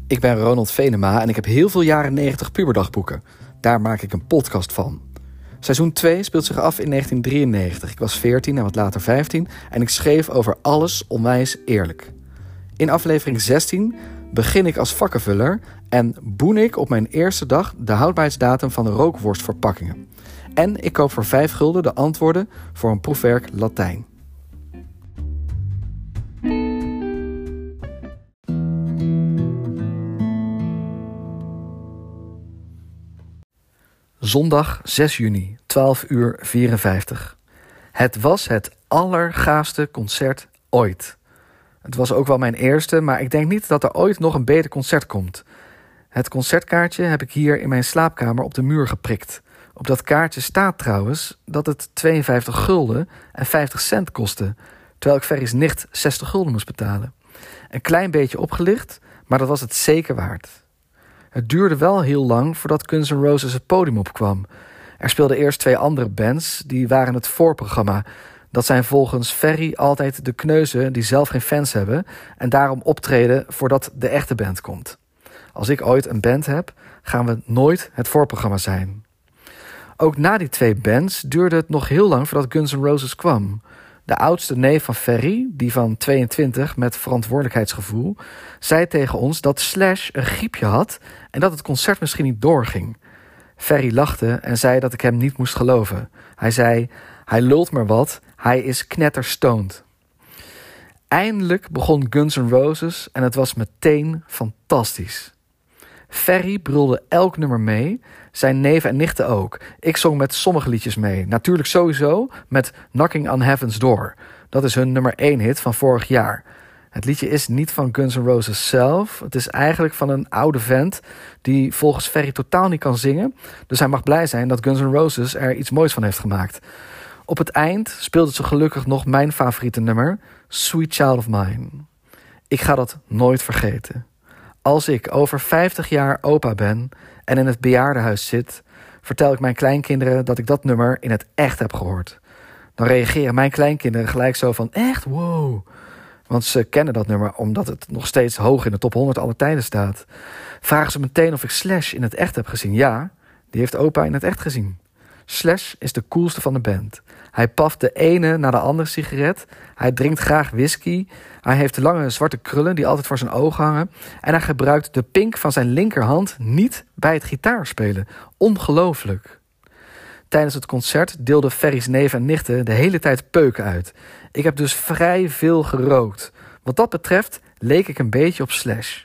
Ik ben Ronald Venema en ik heb heel veel jaren 90 puberdagboeken. Daar maak ik een podcast van. Seizoen 2 speelt zich af in 1993. Ik was 14 en wat later 15 en ik schreef over alles onwijs eerlijk. In aflevering 16 begin ik als vakkenvuller en boen ik op mijn eerste dag de houdbaarheidsdatum van de rookworstverpakkingen. En ik koop voor 5 gulden de antwoorden voor een proefwerk Latijn. Zondag 6 juni, 12:54. Het was het allergaafste concert ooit. Het was ook wel mijn eerste, maar ik denk niet dat er ooit nog een beter concert komt. Het concertkaartje heb ik hier in mijn slaapkamer op de muur geprikt. Op dat kaartje staat trouwens dat het 52 gulden en 50 cent kostte, terwijl ik Ferry's nicht 60 gulden moest betalen. Een klein beetje opgelicht, maar dat was het zeker waard. Het duurde wel heel lang voordat Guns N' Roses het podium opkwam. Er speelden eerst 2 andere bands, die waren het voorprogramma. Dat zijn volgens Ferry altijd de kneuzen die zelf geen fans hebben en daarom optreden voordat de echte band komt. Als ik ooit een band heb, gaan we nooit het voorprogramma zijn. Ook na die 2 bands duurde het nog heel lang voordat Guns N' Roses kwam. De oudste neef van Ferry, die van 22 met verantwoordelijkheidsgevoel, zei tegen ons dat Slash een griepje had en dat het concert misschien niet doorging. Ferry lachte en zei dat ik hem niet moest geloven. Hij zei, hij lult maar wat, hij is knetterstoned. Eindelijk begon Guns N' Roses en het was meteen fantastisch. Ferry brulde elk nummer mee, zijn neven en nichten ook. Ik zong met sommige liedjes mee. Natuurlijk sowieso met Knocking on Heaven's Door. Dat is hun nummer 1 hit van vorig jaar. Het liedje is niet van Guns N' Roses zelf. Het is eigenlijk van een oude vent die volgens Ferry totaal niet kan zingen. Dus hij mag blij zijn dat Guns N' Roses er iets moois van heeft gemaakt. Op het eind speelde ze gelukkig nog mijn favoriete nummer, Sweet Child of Mine. Ik ga dat nooit vergeten. Als ik over 50 jaar opa ben en in het bejaardenhuis zit, vertel ik mijn kleinkinderen dat ik dat nummer in het echt heb gehoord. Dan reageren mijn kleinkinderen gelijk zo van, echt, wow. Want ze kennen dat nummer omdat het nog steeds hoog in de top 100 aller tijden staat. Vragen ze meteen of ik Slash in het echt heb gezien. Ja, die heeft opa in het echt gezien. Slash is de coolste van de band. Hij paft de ene na de andere sigaret. Hij drinkt graag whisky. Hij heeft lange zwarte krullen die altijd voor zijn ogen hangen. En hij gebruikt de pink van zijn linkerhand niet bij het gitaarspelen. Ongelooflijk. Tijdens het concert deelden Ferry's neven en nichten de hele tijd peuken uit. Ik heb dus vrij veel gerookt. Wat dat betreft leek ik een beetje op Slash.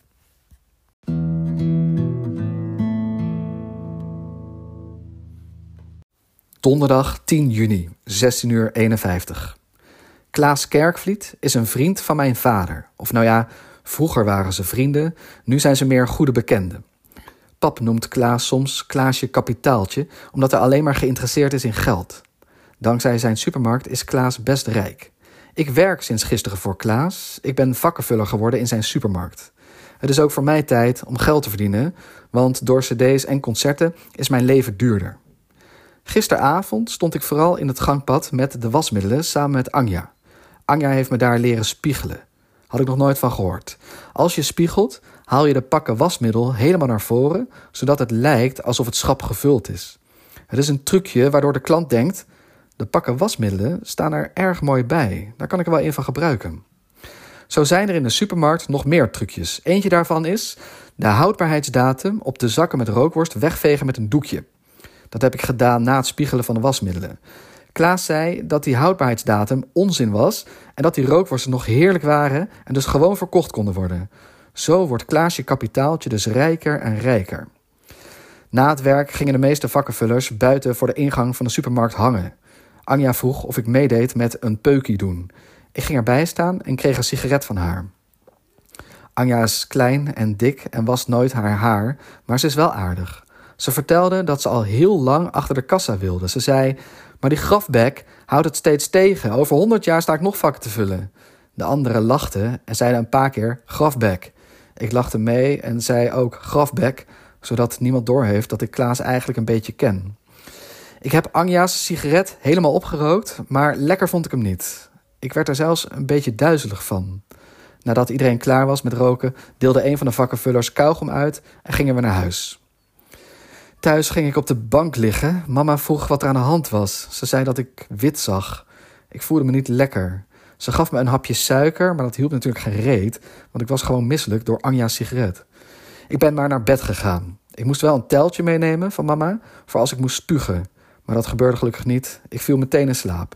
Donderdag 10 juni, 16:51. Klaas Kerkvliet is een vriend van mijn vader. Of nou ja, vroeger waren ze vrienden, nu zijn ze meer goede bekenden. Pap noemt Klaas soms Klaasje kapitaaltje, omdat hij alleen maar geïnteresseerd is in geld. Dankzij zijn supermarkt is Klaas best rijk. Ik werk sinds gisteren voor Klaas. Ik ben vakkenvuller geworden in zijn supermarkt. Het is ook voor mij tijd om geld te verdienen, want door cd's en concerten is mijn leven duurder. Gisteravond stond ik vooral in het gangpad met de wasmiddelen samen met Anja. Anja heeft me daar leren spiegelen. Had ik nog nooit van gehoord. Als je spiegelt, haal je de pakken wasmiddel helemaal naar voren, zodat het lijkt alsof het schap gevuld is. Het is een trucje waardoor de klant denkt, de pakken wasmiddelen staan er erg mooi bij. Daar kan ik er wel een van gebruiken. Zo zijn er in de supermarkt nog meer trucjes. Eentje daarvan is de houdbaarheidsdatum op de zakken met rookworst wegvegen met een doekje. Dat heb ik gedaan na het spiegelen van de wasmiddelen. Klaas zei dat die houdbaarheidsdatum onzin was en dat die rookworsten nog heerlijk waren en dus gewoon verkocht konden worden. Zo wordt Klaasje kapitaaltje dus rijker en rijker. Na het werk gingen de meeste vakkenvullers buiten voor de ingang van de supermarkt hangen. Anja vroeg of ik meedeed met een peukie doen. Ik ging erbij staan en kreeg een sigaret van haar. Anja is klein en dik en wast nooit haar haar, maar ze is wel aardig. Ze vertelde dat ze al heel lang achter de kassa wilde. Ze zei, maar die grafbek houdt het steeds tegen. Over 100 jaar sta ik nog vakken te vullen. De anderen lachten en zeiden een paar keer grafbek. Ik lachte mee en zei ook grafbek, zodat niemand doorheeft dat ik Klaas eigenlijk een beetje ken. Ik heb Anja's sigaret helemaal opgerookt, maar lekker vond ik hem niet. Ik werd er zelfs een beetje duizelig van. Nadat iedereen klaar was met roken, deelde een van de vakkenvullers kauwgom uit en gingen we naar huis. Thuis ging ik op de bank liggen. Mama vroeg wat er aan de hand was. Ze zei dat ik wit zag. Ik voelde me niet lekker. Ze gaf me een hapje suiker, maar dat hielp natuurlijk geen reet, want ik was gewoon misselijk door Anja's sigaret. Ik ben maar naar bed gegaan. Ik moest wel een teltje meenemen van mama, voor als ik moest spugen. Maar dat gebeurde gelukkig niet. Ik viel meteen in slaap.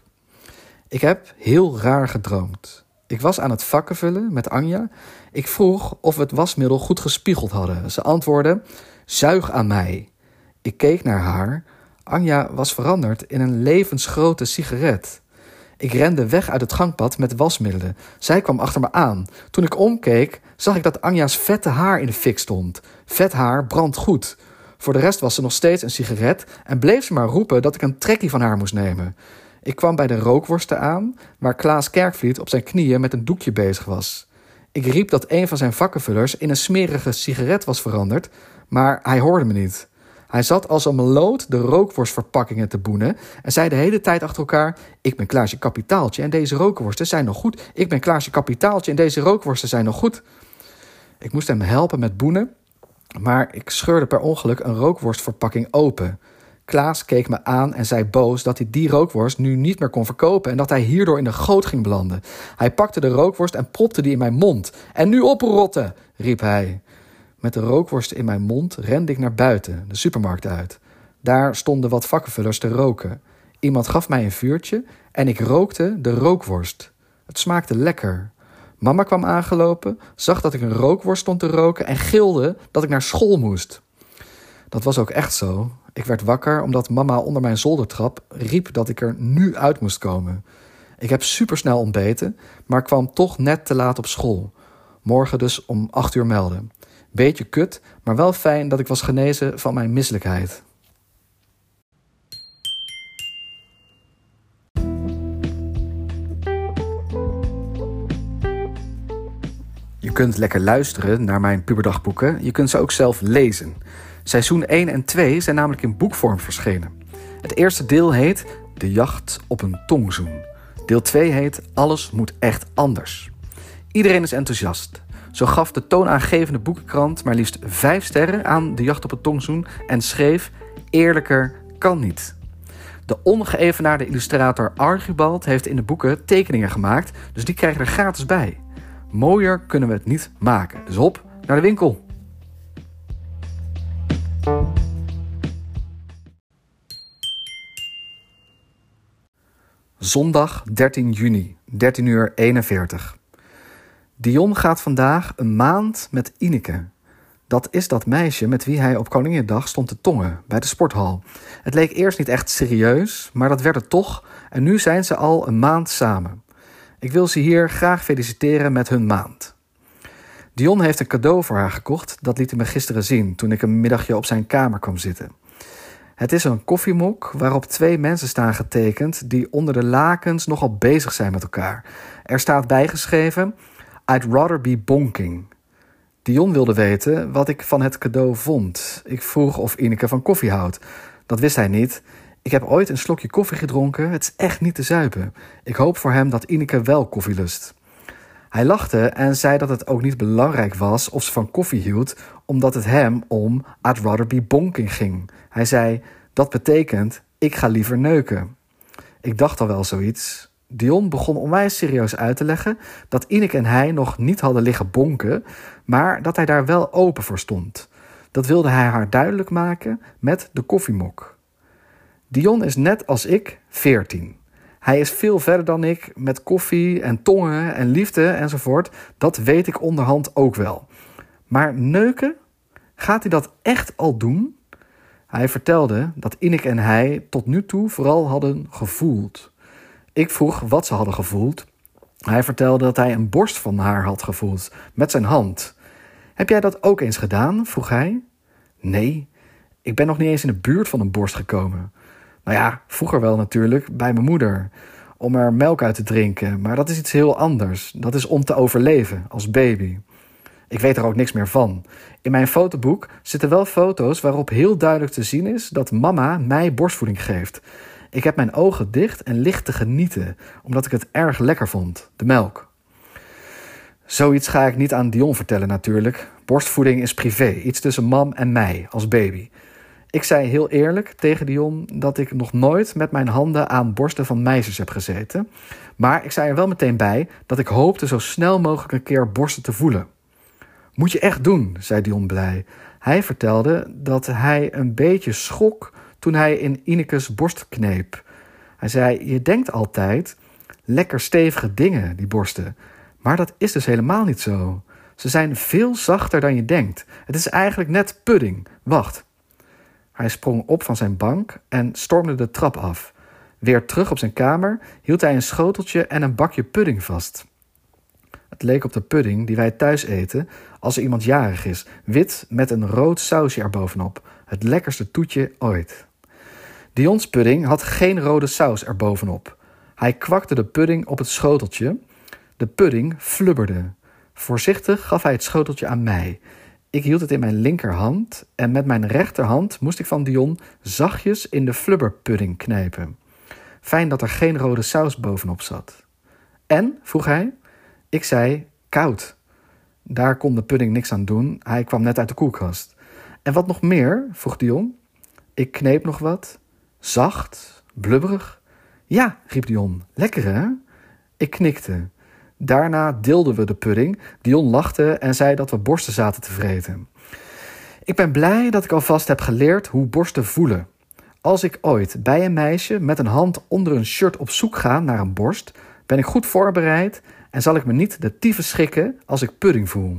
Ik heb heel raar gedroomd. Ik was aan het vakken vullen met Anja. Ik vroeg of we het wasmiddel goed gespiegeld hadden. Ze antwoordde, zuig aan mij. Ik keek naar haar. Anja was veranderd in een levensgrote sigaret. Ik rende weg uit het gangpad met wasmiddelen. Zij kwam achter me aan. Toen ik omkeek, zag ik dat Anja's vette haar in de fik stond. Vet haar brandt goed. Voor de rest was ze nog steeds een sigaret en bleef ze maar roepen dat ik een trekkie van haar moest nemen. Ik kwam bij de rookworsten aan, waar Klaas Kerkvliet op zijn knieën met een doekje bezig was. Ik riep dat een van zijn vakkenvullers in een smerige sigaret was veranderd, maar hij hoorde me niet. Hij zat als een meloot de rookworstverpakkingen te boenen en zei de hele tijd achter elkaar, ik ben Klaasje Kapitaaltje en deze rookworsten zijn nog goed. Ik ben Klaasje Kapitaaltje en deze rookworsten zijn nog goed. Ik moest hem helpen met boenen, maar ik scheurde per ongeluk een rookworstverpakking open. Klaas keek me aan en zei boos dat hij die rookworst nu niet meer kon verkopen en dat hij hierdoor in de goot ging belanden. Hij pakte de rookworst en propte die in mijn mond. En nu oprotten, riep hij. Met de rookworst in mijn mond rende ik naar buiten, de supermarkt uit. Daar stonden wat vakkenvullers te roken. Iemand gaf mij een vuurtje en ik rookte de rookworst. Het smaakte lekker. Mama kwam aangelopen, zag dat ik een rookworst stond te roken en gilde dat ik naar school moest. Dat was ook echt zo. Ik werd wakker omdat mama onder mijn zoldertrap riep dat ik er nu uit moest komen. Ik heb supersnel ontbeten, maar kwam toch net te laat op school. Morgen dus om 8:00 melden. Beetje kut, maar wel fijn dat ik was genezen van mijn misselijkheid. Je kunt lekker luisteren naar mijn puberdagboeken. Je kunt ze ook zelf lezen. Seizoen 1 en 2 zijn namelijk in boekvorm verschenen. Het eerste deel heet De jacht op een tongzoen. Deel 2 heet Alles moet echt anders. Iedereen is enthousiast. Zo gaf de toonaangevende boekenkrant maar liefst 5 sterren aan De jacht op een tongzoen en schreef eerlijker kan niet. De ongeëvenaarde illustrator Archibald heeft in de boeken tekeningen gemaakt, dus die krijgen er gratis bij. Mooier kunnen we het niet maken. Dus hop, naar de winkel. Zondag 13 juni, 13:41. Dion gaat vandaag een maand met Ineke. Dat is dat meisje met wie hij op Koninginnedag stond te tongen bij de sporthal. Het leek eerst niet echt serieus, maar dat werd het toch en nu zijn ze al een maand samen. Ik wil ze hier graag feliciteren met hun maand. Dion heeft een cadeau voor haar gekocht, dat liet hij me gisteren zien toen ik een middagje op zijn kamer kwam zitten. Het is een koffiemok waarop 2 mensen staan getekend die onder de lakens nogal bezig zijn met elkaar. Er staat bijgeschreven, I'd rather be bonking. Dion wilde weten wat ik van het cadeau vond. Ik vroeg of Ineke van koffie houdt. Dat wist hij niet. Ik heb ooit een slokje koffie gedronken, het is echt niet te zuipen. Ik hoop voor hem dat Ineke wel koffie lust. Hij lachte en zei dat het ook niet belangrijk was of ze van koffie hield, omdat het hem om I'd rather be bonking ging. Hij zei, dat betekent, ik ga liever neuken. Ik dacht al wel zoiets. Dion begon onwijs serieus uit te leggen dat Ineke en hij nog niet hadden liggen bonken, maar dat hij daar wel open voor stond. Dat wilde hij haar duidelijk maken met de koffiemok. Dion is net als ik 14. Hij is veel verder dan ik met koffie en tongen en liefde enzovoort. Dat weet ik onderhand ook wel. Maar neuken? Gaat hij dat echt al doen? Hij vertelde dat Ineke en hij tot nu toe vooral hadden gevoeld. Ik vroeg wat ze hadden gevoeld. Hij vertelde dat hij een borst van haar had gevoeld, met zijn hand. Heb jij dat ook eens gedaan? Vroeg hij. Nee, ik ben nog niet eens in de buurt van een borst gekomen. Nou ja, vroeger wel natuurlijk, bij mijn moeder. Om er melk uit te drinken, maar dat is iets heel anders. Dat is om te overleven, als baby. Ik weet er ook niks meer van. In mijn fotoboek zitten wel foto's waarop heel duidelijk te zien is dat mama mij borstvoeding geeft. Ik heb mijn ogen dicht en licht te genieten, omdat ik het erg lekker vond, de melk. Zoiets ga ik niet aan Dion vertellen natuurlijk. Borstvoeding is privé, iets tussen mam en mij als baby. Ik zei heel eerlijk tegen Dion dat ik nog nooit met mijn handen aan borsten van meisjes heb gezeten. Maar ik zei er wel meteen bij dat ik hoopte zo snel mogelijk een keer borsten te voelen. Moet je echt doen, zei Dion blij. Hij vertelde dat hij een beetje schrok toen hij in Inekes borst kneep. Hij zei, je denkt altijd, lekker stevige dingen, die borsten. Maar dat is dus helemaal niet zo. Ze zijn veel zachter dan je denkt. Het is eigenlijk net pudding. Wacht. Hij sprong op van zijn bank en stormde de trap af. Weer terug op zijn kamer hield hij een schoteltje en een bakje pudding vast. Het leek op de pudding die wij thuis eten als er iemand jarig is. Wit met een rood sausje erbovenop. Het lekkerste toetje ooit. Dion's pudding had geen rode saus erbovenop. Hij kwakte de pudding op het schoteltje. De pudding flubberde. Voorzichtig gaf hij het schoteltje aan mij. Ik hield het in mijn linkerhand en met mijn rechterhand moest ik van Dion zachtjes in de flubberpudding knijpen. Fijn dat er geen rode saus bovenop zat. En? Vroeg hij. Ik zei, koud. Daar kon de pudding niks aan doen, hij kwam net uit de koelkast. En wat nog meer? Vroeg Dion. Ik kneep nog wat. Zacht, blubberig. Ja, riep Dion, lekker hè? Ik knikte. Daarna deelden we de pudding. Dion lachte en zei dat we borsten zaten te vreten. Ik ben blij dat ik alvast heb geleerd hoe borsten voelen. Als ik ooit bij een meisje met een hand onder een shirt op zoek ga naar een borst, ben ik goed voorbereid en zal ik me niet de tyfus schikken als ik pudding voel.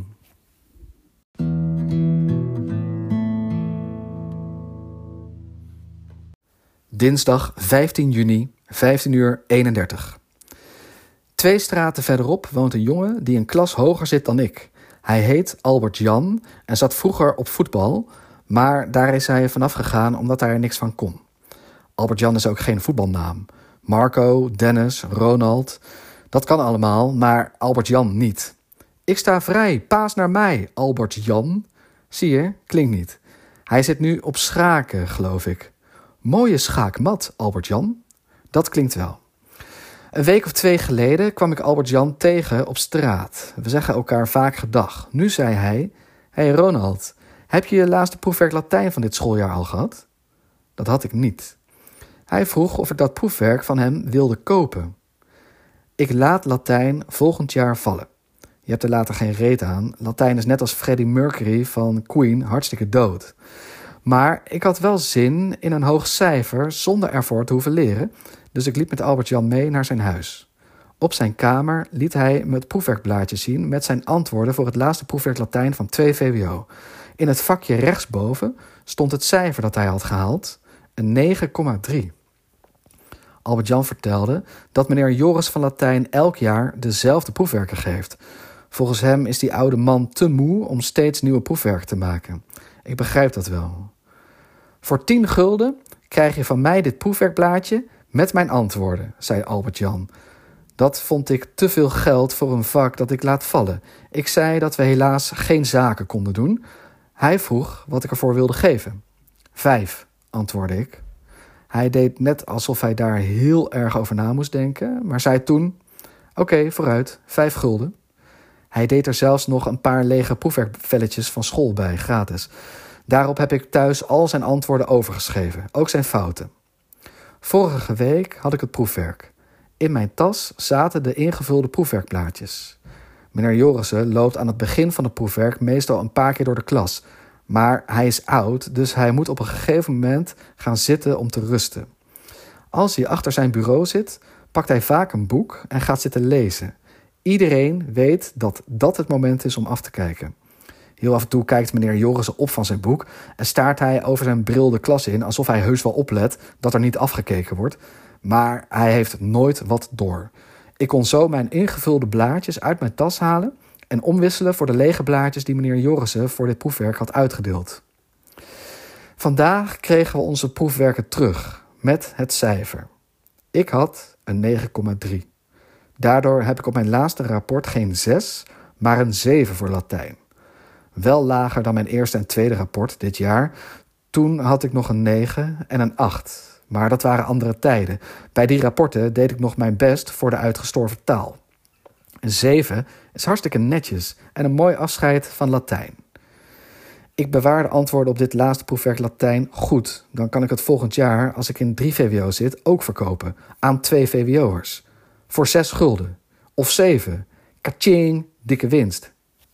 Dinsdag 15 juni, 15:31. 2 straten verderop woont een jongen die een klas hoger zit dan ik. Hij heet Albert Jan en zat vroeger op voetbal, maar daar is hij vanaf gegaan omdat hij er niks van kon. Albert Jan is ook geen voetbalnaam. Marco, Dennis, Ronald, dat kan allemaal, maar Albert Jan niet. Ik sta vrij, paas naar mij, Albert Jan. Zie je, klinkt niet. Hij zit nu op schaken, geloof ik. Mooie schaakmat, Albert Jan. Dat klinkt wel. Een week of 2 geleden kwam ik Albert Jan tegen op straat. We zeggen elkaar vaak gedag. Nu zei hij, hey Ronald, heb je je laatste proefwerk Latijn van dit schooljaar al gehad? Dat had ik niet. Hij vroeg of ik dat proefwerk van hem wilde kopen. Ik laat Latijn volgend jaar vallen. Je hebt er later geen reet aan. Latijn is net als Freddie Mercury van Queen hartstikke dood. Maar ik had wel zin in een hoog cijfer zonder ervoor te hoeven leren, dus ik liep met Albert Jan mee naar zijn huis. Op zijn kamer liet hij me het proefwerkblaadje zien met zijn antwoorden voor het laatste proefwerk Latijn van 2 VWO. In het vakje rechtsboven stond het cijfer dat hij had gehaald, een 9,3. Albert Jan vertelde dat meneer Joris van Latijn elk jaar dezelfde proefwerken geeft. Volgens hem is die oude man te moe om steeds nieuwe proefwerken te maken. Ik begrijp dat wel. Voor 10 gulden krijg je van mij dit proefwerkblaadje met mijn antwoorden, zei Albert Jan. Dat vond ik te veel geld voor een vak dat ik laat vallen. Ik zei dat we helaas geen zaken konden doen. Hij vroeg wat ik ervoor wilde geven. 5, antwoordde ik. Hij deed net alsof hij daar heel erg over na moest denken, maar zei toen, oké, vooruit, 5 gulden. Hij deed er zelfs nog een paar lege proefwerkvelletjes van school bij, gratis. Daarop heb ik thuis al zijn antwoorden overgeschreven, ook zijn fouten. Vorige week had ik het proefwerk. In mijn tas zaten de ingevulde proefwerkblaadjes. Meneer Jorissen loopt aan het begin van het proefwerk meestal een paar keer door de klas. Maar hij is oud, dus hij moet op een gegeven moment gaan zitten om te rusten. Als hij achter zijn bureau zit, pakt hij vaak een boek en gaat zitten lezen. Iedereen weet dat dat het moment is om af te kijken. Heel af en toe kijkt meneer Jorissen op van zijn boek en staart hij over zijn bril de klas in, alsof hij heus wel oplet dat er niet afgekeken wordt. Maar hij heeft nooit wat door. Ik kon zo mijn ingevulde blaadjes uit mijn tas halen en omwisselen voor de lege blaadjes die meneer Jorissen voor dit proefwerk had uitgedeeld. Vandaag kregen we onze proefwerken terug met het cijfer. Ik had een 9,3. Daardoor heb ik op mijn laatste rapport geen 6, maar een 7 voor Latijn. Wel lager dan mijn eerste en tweede rapport dit jaar. Toen had ik nog een 9 en een 8. Maar dat waren andere tijden. Bij die rapporten deed ik nog mijn best voor de uitgestorven taal. Een 7 is hartstikke netjes en een mooi afscheid van Latijn. Ik bewaar de antwoorden op dit laatste proefwerk Latijn goed. Dan kan ik het volgend jaar, als ik in 3 VWO zit, ook verkopen aan 2 VWO'ers. Voor 6 gulden. Of 7. Kaching, dikke winst.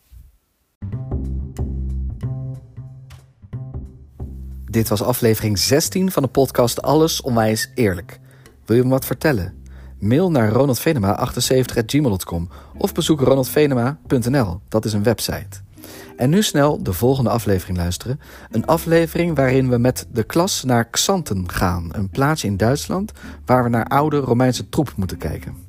Dit was aflevering 16 van de podcast Alles Onwijs Eerlijk. Wil je me wat vertellen? Mail naar ronaldvenema78@gmail.com of bezoek ronaldvenema.nl. Dat is een website. En nu snel de volgende aflevering luisteren. Een aflevering waarin we met de klas naar Xanten gaan. Een plaatsje in Duitsland waar we naar oude Romeinse troep moeten kijken.